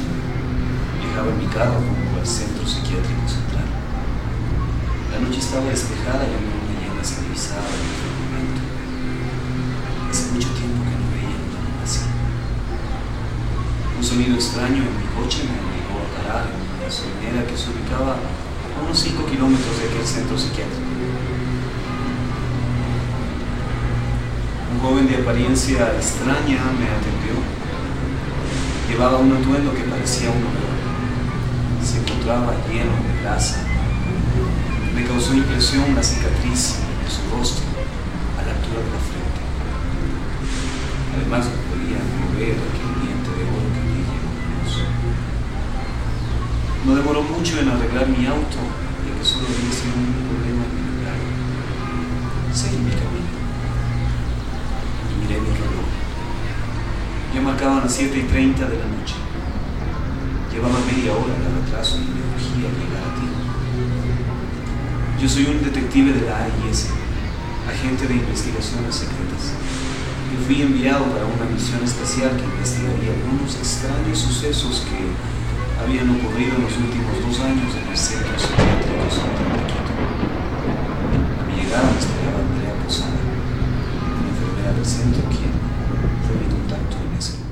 Viajaba en mi carro rumbo al centro psiquiátrico central. La noche estaba despejada y la luna llena se divisaba en el firmamento. Hace mucho tiempo que no veía una luna así. Un sonido extraño en mi coche me obligó a parar en una gasolinera que se ubicaba a unos 5 kilómetros de aquel centro psiquiátrico. Un joven de apariencia extraña me atendió. Llevaba un atuendo que parecía un olor. Se encontraba lleno de grasa. Me causó impresión la cicatriz en su rostro, a la altura de la frente. Además, no podía mover aquel diente de oro que brilla en mi luz. No demoró mucho en arreglar mi auto, ya que solo había sido un problema en mi lugar. Seguí mi camino y miré mi reloj. Ya marcaban las 7:30 de la noche. Llevaba media hora de retraso y me urgía llegar a ti. Yo soy un detective de la AIS, agente de investigaciones secretas, que fui enviado para una misión espacial que investigaría algunos extraños sucesos que habían ocurrido en los últimos 2 años en el centro psiquiátrico central de Quito. A mi llegada me esperaba Andrea Posada, una enfermera del centro, quien fue mi contacto en ese momento.